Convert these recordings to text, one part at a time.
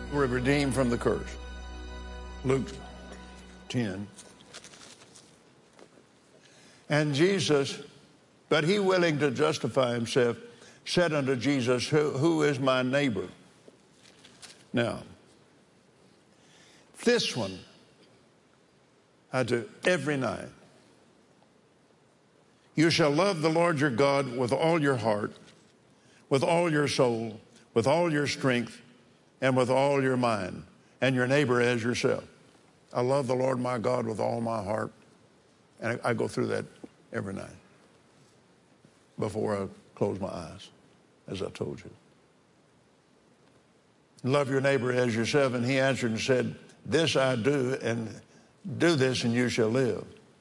We're redeemed from the curse. Luke 10. And Jesus, but he willing to justify himself, said unto Jesus, who is my neighbor? Now, this one I do every night. You shall love the Lord your God with all your heart, with all your soul, with all your strength, and with all your mind, and your neighbor as yourself. I love the Lord my God with all my heart. And I go through that every night before I close my eyes, as I told you. Love your neighbor as yourself. And he answered and said, this I do, and do this and you shall live.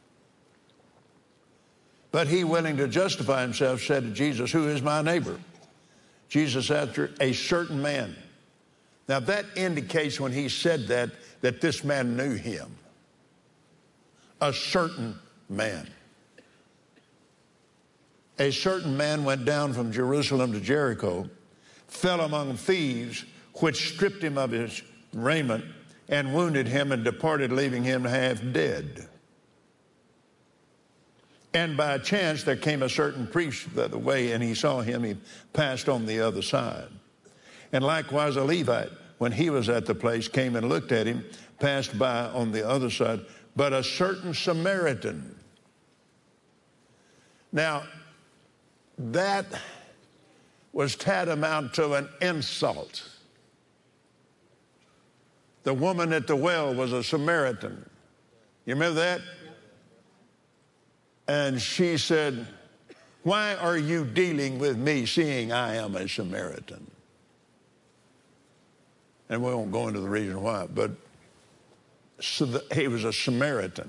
But he, willing to justify himself, said to Jesus, who is my neighbor? Jesus answered, a certain man. Now that indicates when he said that this man knew him. A certain man. A certain man went down from Jerusalem to Jericho, fell among thieves, which stripped him of his raiment and wounded him and departed, leaving him half dead. And by chance there came a certain priest the other way, and he saw him, he passed on the other side. And likewise a Levite, when he was at the place, came and looked at him, passed by on the other side. But a certain Samaritan. Now, that was tantamount to an insult. The woman at the well was a Samaritan. You remember that? And she said, why are you dealing with me, seeing I am a Samaritan? And we won't go into the reason why, but so he was a Samaritan.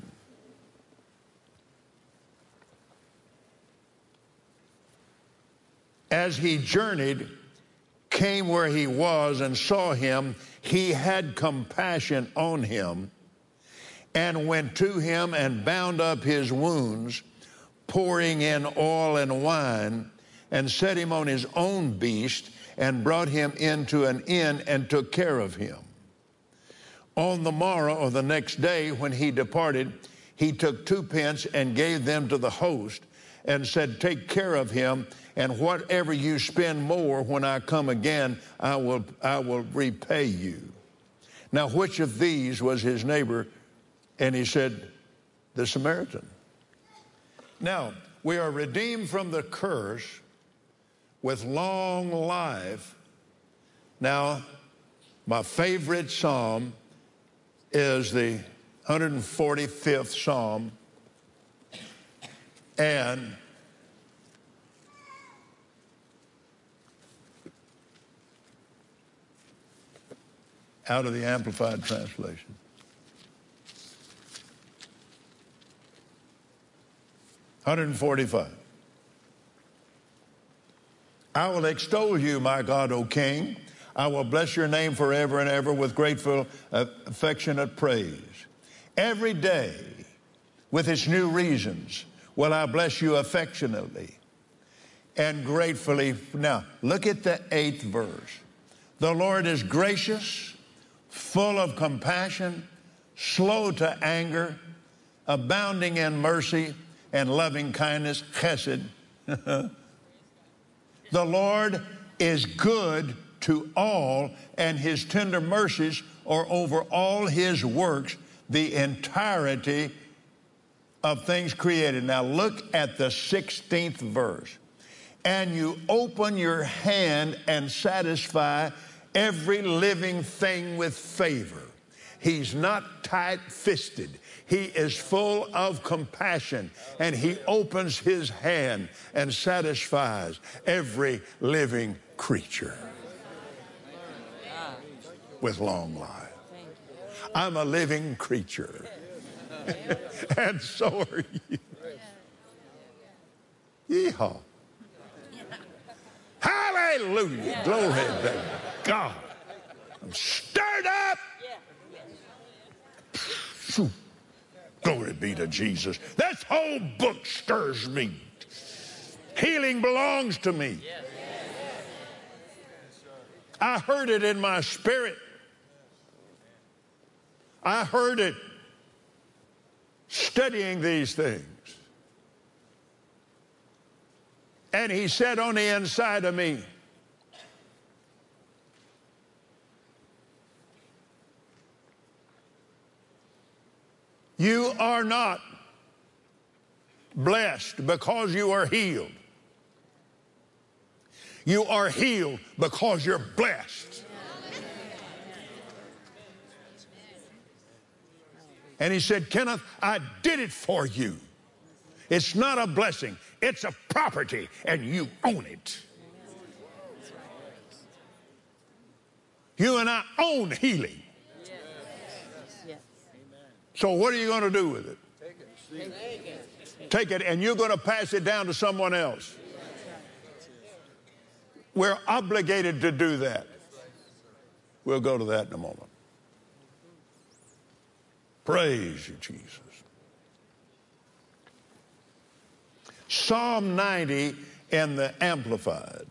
As he journeyed, came where he was and saw him, he had compassion on him and went to him and bound up his wounds, pouring in oil and wine, and set him on his own beast and brought him into an inn and took care of him. On the morrow or the next day when he departed, he took 2 pence and gave them to the host and said, take care of him, and whatever you spend more when I come again, I will repay you. Now, which of these was his neighbor? And he said, the Samaritan. Now, we are redeemed from the curse with long life. Now, my favorite psalm is the 145th Psalm, and out of the Amplified Translation. $145. I will extol you, my God, O King. I will bless your name forever and ever with grateful, affectionate praise. Every day, with its new reasons, will I bless you affectionately and gratefully. Now, look at the 8th verse. The Lord is gracious, full of compassion, slow to anger, abounding in mercy and loving kindness, chesed. The Lord is good to all, and his tender mercies are over all his works, the entirety of things created. Now look at the 16th verse. And you open your hand and satisfy every living thing with favor. He's not tight-fisted. He is full of compassion, and he opens his hand and satisfies every living creature with long life. I'm a living creature, and so are you. Yeehaw. Hallelujah. Glory to God. I'm stirred up. Glory be to Jesus. This whole book stirs me. Healing belongs to me. I heard it in my spirit. I heard it studying these things. And he said on the inside of me, you are not blessed because you are healed. You are healed because you're blessed. And he said, Kenneth, I did it for you. It's not a blessing. It's a property, and you own it. You and I own healing. So what are you going to do with it? Take it, and you're going to pass it down to someone else. We're obligated to do that. We'll go to that in a moment. Praise you, Jesus. Psalm 90 in the Amplified.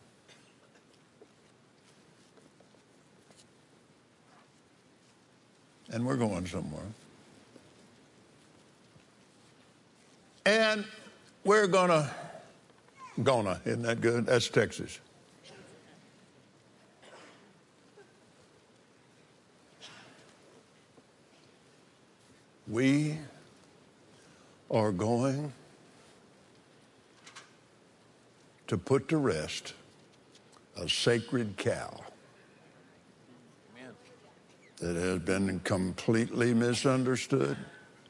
And we're going somewhere. And we're gonna, isn't that good? That's Texas. We are going to put to rest a sacred cow that has been completely misunderstood.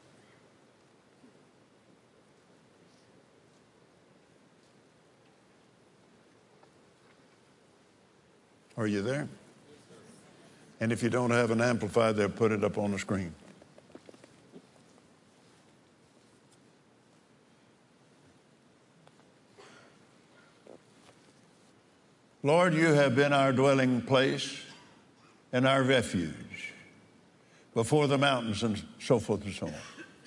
Are you there? And if you don't have an amplifier, they'll put it up on the screen. Lord, you have been our dwelling place and our refuge before the mountains and so forth and so on.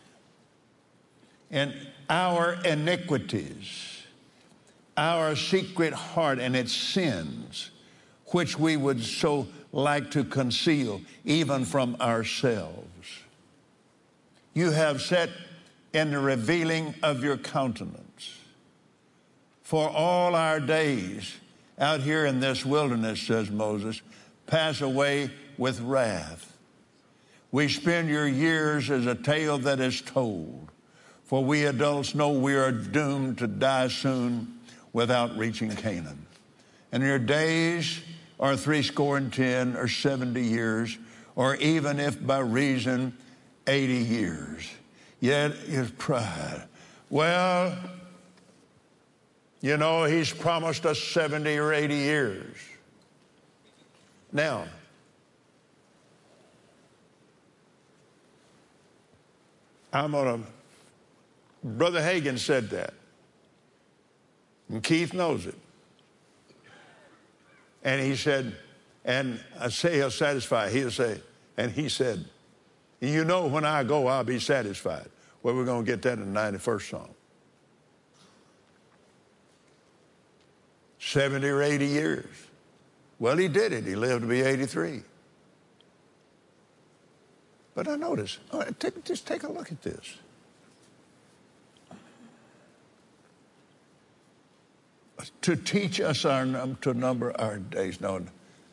And our iniquities, our secret heart and its sins, which we would so like to conceal even from ourselves, you have set in the revealing of your countenance. For all our days out here in this wilderness, says Moses, pass away with wrath. We spend your years as a tale that is told, for we adults know we are doomed to die soon without reaching Canaan. And your days are 70 or 70 years, or even if by reason 80 years. Yet is pride. Well, you know, he's promised us 70 or 80 years. Now, Brother Hagin said that. And Keith knows it. And he said, and I say he'll satisfy. He'll say, and he said, you know, when I go, I'll be satisfied. Well, we're going to get that in the 91st Psalm. 70 or 80 years. Well, he did it. He lived to be 83. But I notice, just take a look at this. To teach us to number our days. No,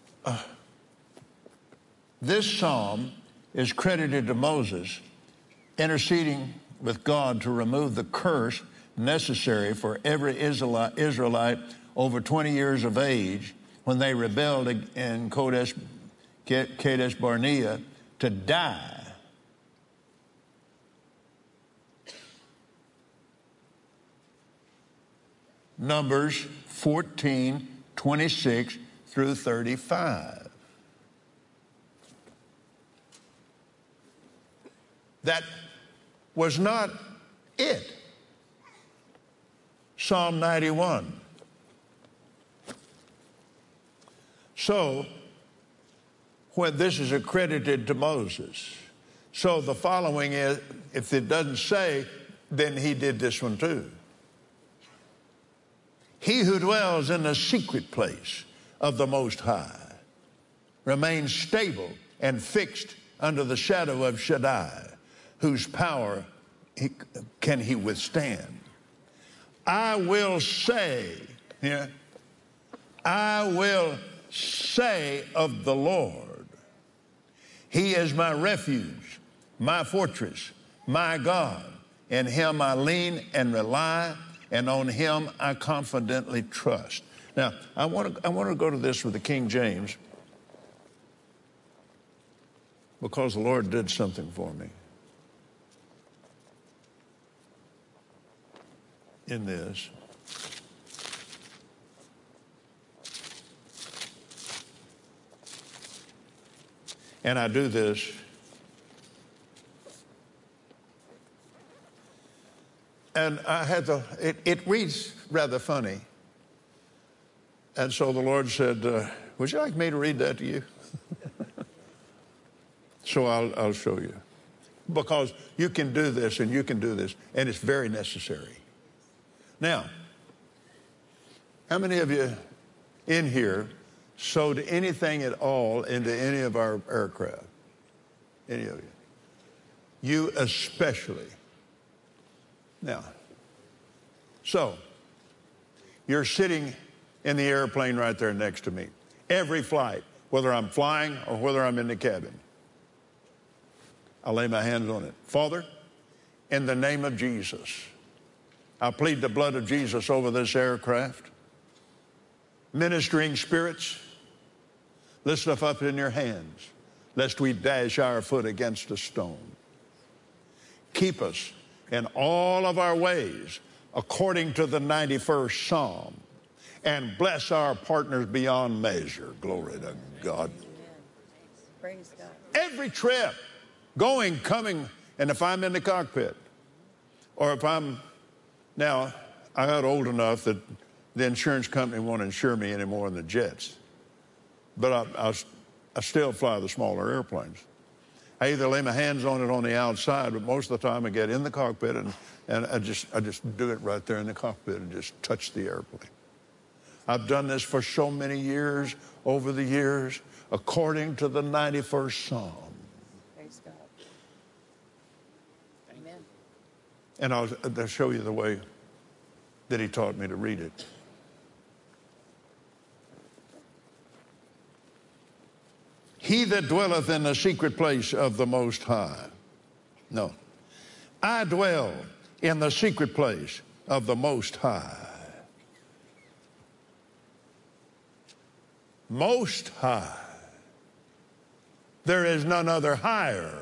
this psalm is credited to Moses interceding with God to remove the curse necessary for every Israelite over 20 years of age when they rebelled in Kadesh Barnea to die. Numbers 14:26 through 35. That was not it. Psalm 91. So, when this is accredited to Moses, so the following is, if it doesn't say, then he did this one too. He who dwells in the secret place of the Most High remains stable and fixed under the shadow of Shaddai, whose power can he withstand? I will say, yeah, I will say of the Lord, he is my refuge, my fortress, my God. In him I lean and rely, and on him I confidently trust. Now, I want to go to this with the King James, because the Lord did something for me in this. And I do this and I had it reads rather funny. And so the Lord said, would you like me to read that to you? So I'll show you. Because you can do this and you can do this, and it's very necessary. Now, how many of you in here sewed anything at all into any of our aircraft? Any of you? You especially. Now, so you're sitting in the airplane right there next to me. Every flight, whether I'm flying or whether I'm in the cabin, I lay my hands on it. Father, in the name of Jesus, I plead the blood of Jesus over this aircraft. Ministering spirits, lift us up in your hands, lest we dash our foot against a stone. Keep us in all of our ways, according to the 91st Psalm, and bless our partners beyond measure. Glory to God. Praise God. Every trip, going, coming, and if I'm in the cockpit, or if now, I got old enough that the insurance company won't insure me anymore in the jets. But I still fly the smaller airplanes. I either lay my hands on it on the outside, but most of the time I get in the cockpit and I just do it right there in the cockpit and just touch the airplane. I've done this for so many years, over the years, according to the 91st Psalm. Praise God. Amen. And I'll show you the way that he taught me to read it. He that dwelleth in the secret place of the Most High. No. I dwell in the secret place of the Most High. Most High. There is none other higher.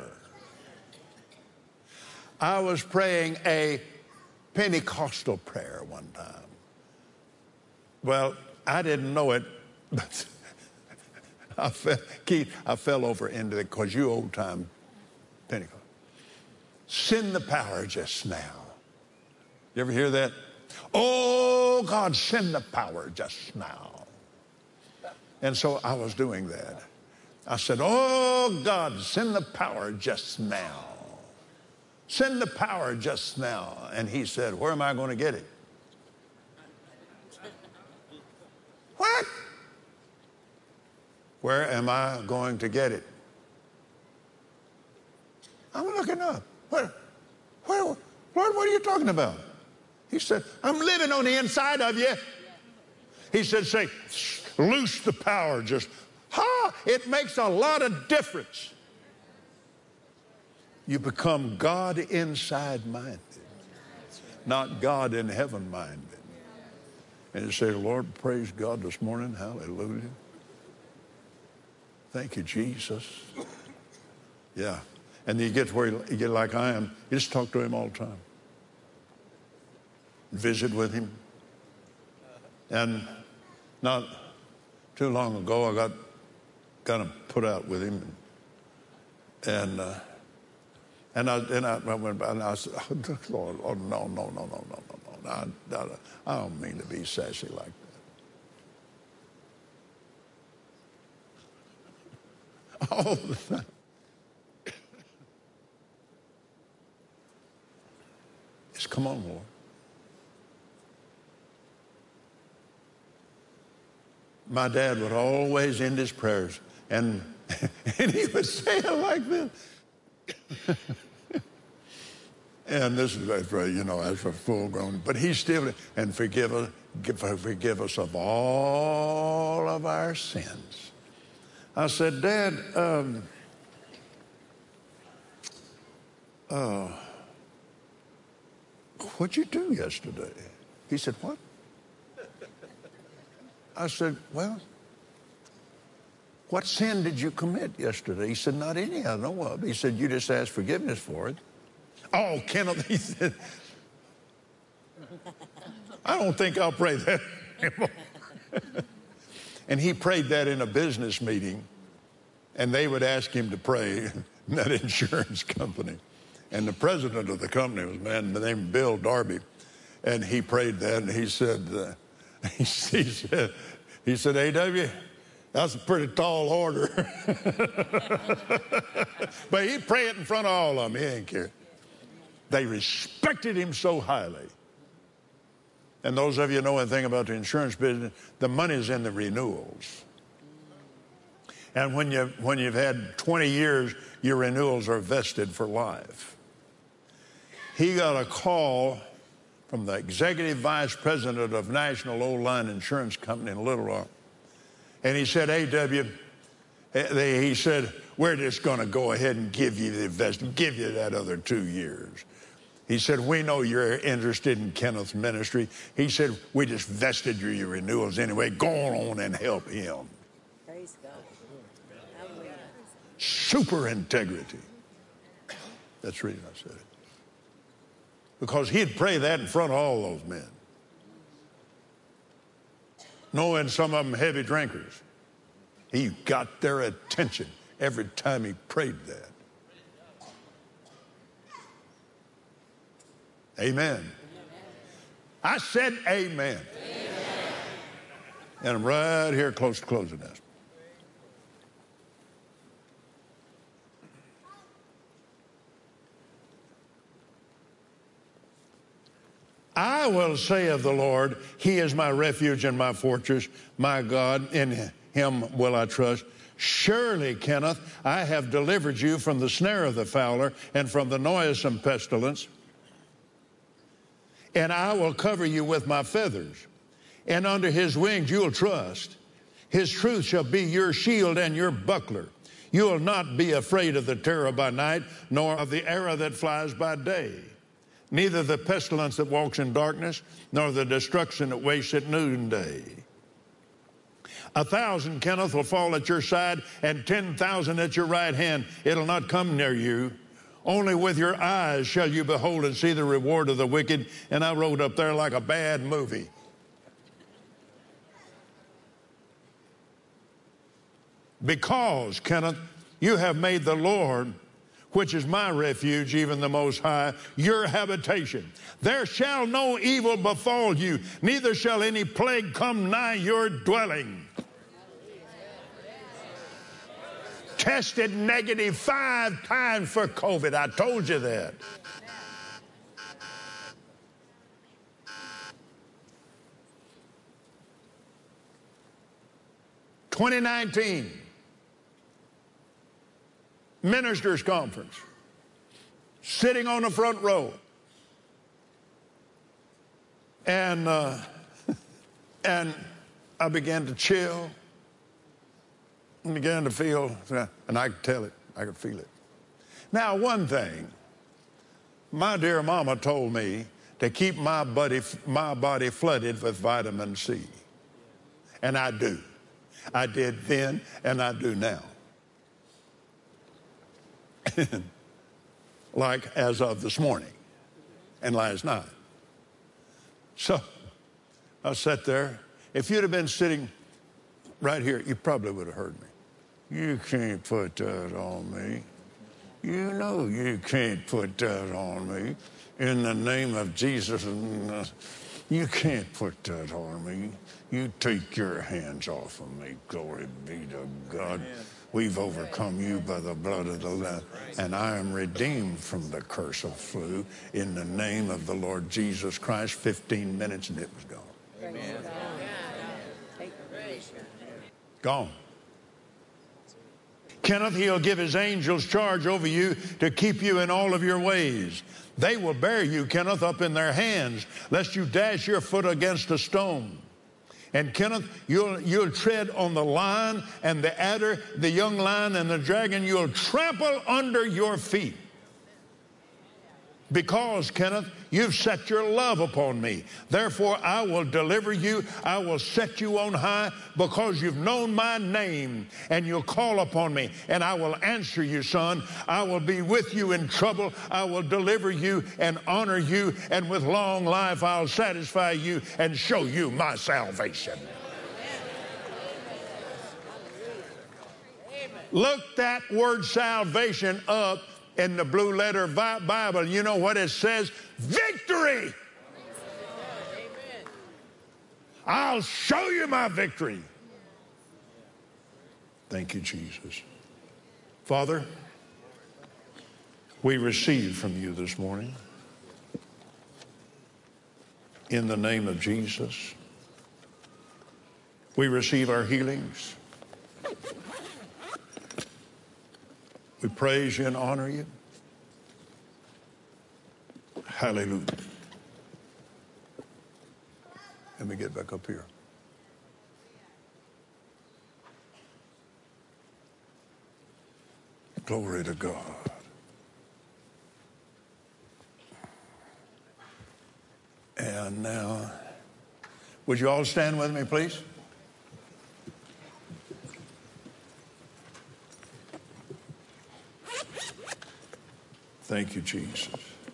I was praying a Pentecostal prayer one time. Well, I didn't know it, but Keith, I fell over into it because you old-time Pentecost. Send the power just now. You ever hear that? Oh, God, send the power just now. And so I was doing that. I said, oh, God, send the power just now. Send the power just now. And he said, where am I going to get it? What? Where am I going to get it? I'm looking up. Where, Lord, what are you talking about? He said, I'm living on the inside of you. He said, say, loose the power. Just, it makes a lot of difference. You become God inside minded, not God in heaven minded. And you say, Lord, praise God this morning. Hallelujah. Thank you, Jesus. Yeah. And you get where you get like I am. You just talk to him all the time. Visit with him. And not too long ago, I got kind of put out with him. And I went by and I said, oh, Lord, oh, no. I don't mean to be sassy like that. All the time. Just come on, Lord. My dad would always end his prayers, and And he would say it like this. And this is, as for full grown, but he still, and forgive us of all of our sins. I said, Dad, what'd you do yesterday? He said, what? I said, well, what sin did you commit yesterday? He said, not any I know of. He said, you just asked forgiveness for it. Oh, Kenneth, he said, I don't think I'll pray that anymore. And he prayed that in a business meeting, and they would ask him to pray in that insurance company. And the president of the company was a man named Bill Darby, and he prayed that, and he said, A.W., that's a pretty tall order. But he'd pray it in front of all of them. He didn't care. They respected him so highly. And those of you who know anything about the insurance business, the money's in the renewals. And when you've had 20 years, your renewals are vested for life. He got a call from the executive vice president of National Old Line Insurance Company in Little Rock. And he said, A.W., he said, we're just going to go ahead and give you the investment, give you that other 2 years. He said, we know you're interested in Kenneth's ministry. He said, we just vested your renewals anyway. Go on and help him. Praise God. Hallelujah. Super integrity. That's the reason I said it. Because he'd pray that in front of all those men. Knowing some of them heavy drinkers. He got their attention every time he prayed that. Amen. I said amen. And I'm right here close to closing this. I will say of the Lord, he is my refuge and my fortress, my God, in him will I trust. Surely, Kenneth, I have delivered you from the snare of the fowler and from the noisome pestilence. And I will cover you with my feathers, and under his wings you will trust. His truth shall be your shield and your buckler. You will not be afraid of the terror by night, nor of the arrow that flies by day. Neither the pestilence that walks in darkness, nor the destruction that wastes at noonday. 1,000, Kenneth, will fall at your side, and 10,000 at your right hand. It'll not come near you. Only with your eyes shall you behold and see the reward of the wicked. And I wrote up there like a bad movie. Because, Kenneth, you have made the Lord, which is my refuge, even the Most High, your habitation. There shall no evil befall you, neither shall any plague come nigh your dwelling. Tested negative 5 times for COVID. I told you that. (2019) Ministers Conference, sitting on the front row, and I began to chill. And began to feel, and I could tell it, I could feel it. Now, one thing, my dear mama told me to keep my body flooded with vitamin C. And I do. I did then, and I do now. Like as of this morning and last night. So, I sat there. If you'd have been sitting right here, you probably would have heard me. You can't put that on me. You know you can't put that on me. In the name of Jesus, you can't put that on me. You take your hands off of me. Glory be to God. Amen. We've overcome you by the blood of the Lamb, and I am redeemed from the curse of flu in the name of the Lord Jesus Christ. 15 minutes and it was gone. Amen. Gone. Kenneth, he'll give his angels charge over you to keep you in all of your ways. They will bear you, Kenneth, up in their hands, lest you dash your foot against a stone. And Kenneth, you'll tread on the lion and the adder, the young lion and the dragon. You'll trample under your feet. Because, Kenneth, you've set your love upon me. Therefore, I will deliver you. I will set you on high because you've known my name, and you'll call upon me, and I will answer you, son. I will be with you in trouble. I will deliver you and honor you, and with long life I'll satisfy you and show you my salvation. Look that word salvation up in the blue letter Bible. You know what it says? Victory! I'll show you my victory. Thank you, Jesus. Father, we receive from you this morning. In the name of Jesus, we receive our healings. We praise you and honor you. Hallelujah. Let me get back up here. Glory to God. And now, would you all stand with me, please? Thank you, Jesus.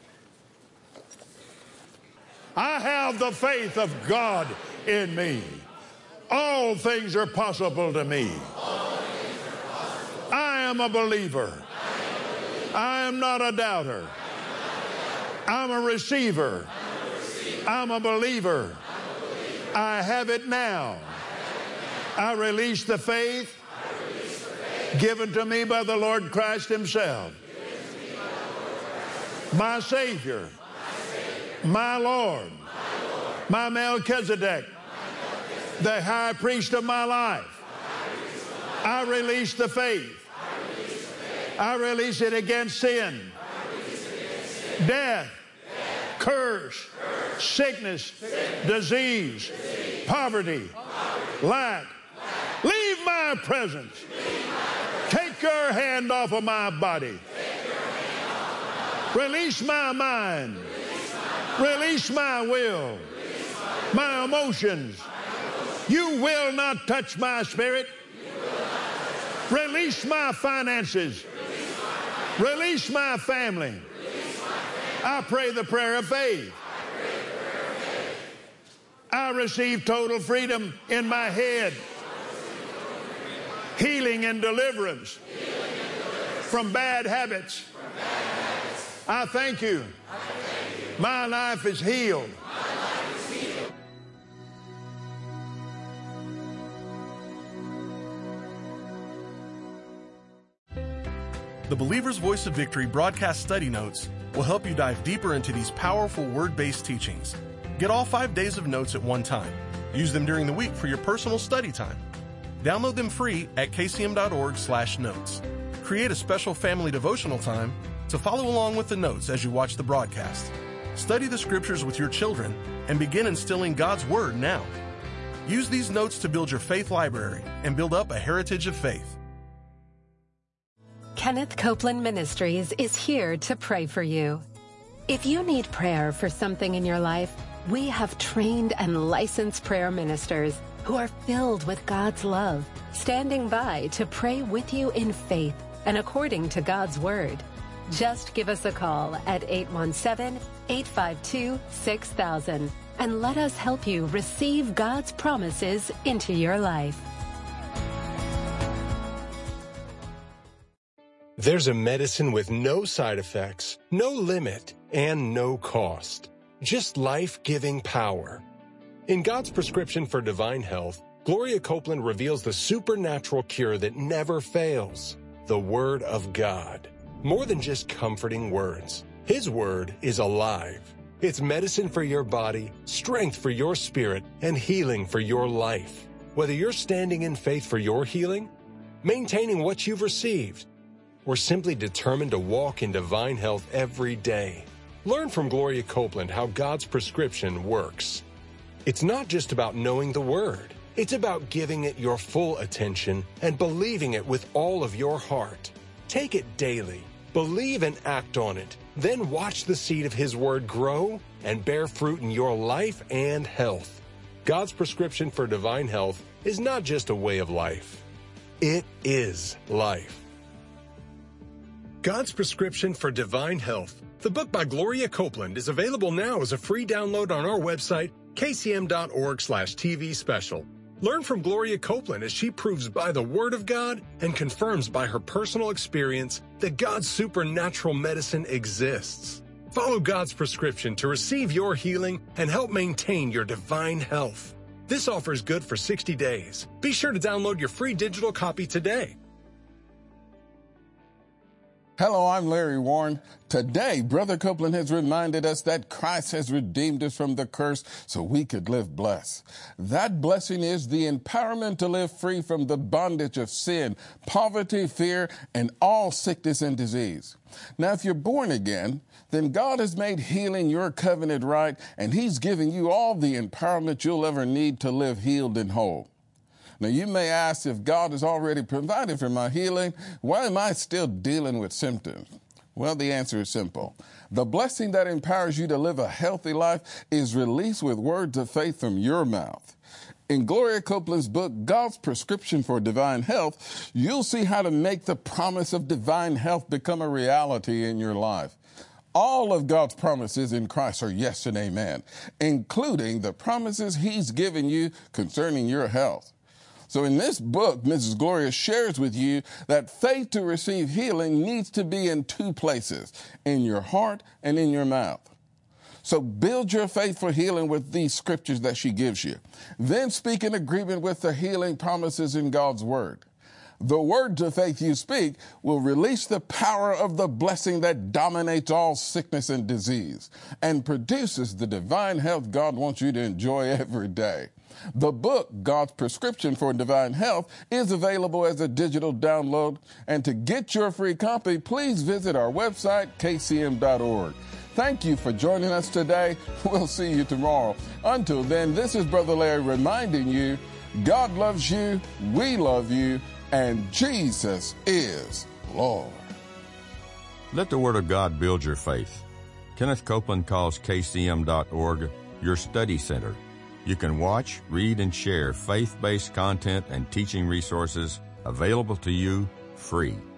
I have the faith of God in me. All things are possible to me. I am a believer. I am not a doubter. I'm a receiver. I'm a believer. I have it now. I release the faith given to me by the Lord Christ himself. My Savior, my Lord, my Melchizedek, the high priest of my life. I release the faith. I release it against sin, death, curse, sickness, disease, poverty, lack. Leave my presence. Take your hand off of my body. Release my mind. Release my will. My emotions. You will not touch my spirit. Release my finances. Release my family. I pray the prayer of faith. I receive total freedom in my head. Healing and deliverance from bad habits. I thank you. My life is healed. The Believer's Voice of Victory broadcast study notes will help you dive deeper into these powerful word-based teachings. Get all 5 days of notes at one time. Use them during the week for your personal study time. Download them free at kcm.org/notes. Create a special family devotional time to follow along with the notes as you watch the broadcast. Study the scriptures with your children and begin instilling God's Word now. Use these notes to build your faith library and build up a heritage of faith. Kenneth Copeland Ministries is here to pray for you. If you need prayer for something in your life, we have trained and licensed prayer ministers who are filled with God's love, standing by to pray with you in faith and according to God's Word. Just give us a call at 817-852-6000 and let us help you receive God's promises into your life. There's a medicine with no side effects, no limit, and no cost. Just life-giving power. In God's prescription for divine health, Gloria Copeland reveals the supernatural cure that never fails, the Word of God. More than just comforting words. His Word is alive. It's medicine for your body, strength for your spirit, and healing for your life. Whether you're standing in faith for your healing maintaining what you've received, or simply determined to walk in divine health every day? Learn from Gloria Copeland how God's prescription works. It's not just about knowing the Word. It's about giving it your full attention and believing it with all of your heart. Take it daily, believe and act on it, then watch the seed of His Word grow and bear fruit in your life and health. God's prescription for divine health is not just a way of life. It is life. God's Prescription for Divine Health, the book by Gloria Copeland, is available now as a free download on our website, kcm.org/TV special. Learn from Gloria Copeland as she proves by the Word of God and confirms by her personal experience that God's supernatural medicine exists. Follow God's prescription to receive your healing and help maintain your divine health. This offer is good for 60 days. Be sure to download your free digital copy today. Hello, I'm Larry Warren. Today, Brother Copeland has reminded us that Christ has redeemed us from the curse so we could live blessed. That blessing is the empowerment to live free from the bondage of sin, poverty, fear, and all sickness and disease. Now, if you're born again, then God has made healing your covenant right, and He's giving you all the empowerment you'll ever need to live healed and whole. Now, you may ask, if God has already provided for my healing, why am I still dealing with symptoms? Well, the answer is simple. The blessing that empowers you to live a healthy life is released with words of faith from your mouth. In Gloria Copeland's book, God's Prescription for Divine Health, you'll see how to make the promise of divine health become a reality in your life. All of God's promises in Christ are yes and amen, including the promises He's given you concerning your health. So in this book, Mrs. Gloria shares with you that faith to receive healing needs to be in two places, in your heart and in your mouth. So build your faith for healing with these scriptures that she gives you. Then speak in agreement with the healing promises in God's Word. The words of faith you speak will release the power of the blessing that dominates all sickness and disease and produces the divine health God wants you to enjoy every day. The book, God's Prescription for Divine Health, is available as a digital download. And to get your free copy, please visit our website, kcm.org. Thank you for joining us today. We'll see you tomorrow. Until then, this is Brother Larry reminding you, God loves you, we love you, and Jesus is Lord. Let the Word of God build your faith. Kenneth Copeland calls kcm.org your study center. You can watch, read, and share faith-based content and teaching resources available to you free.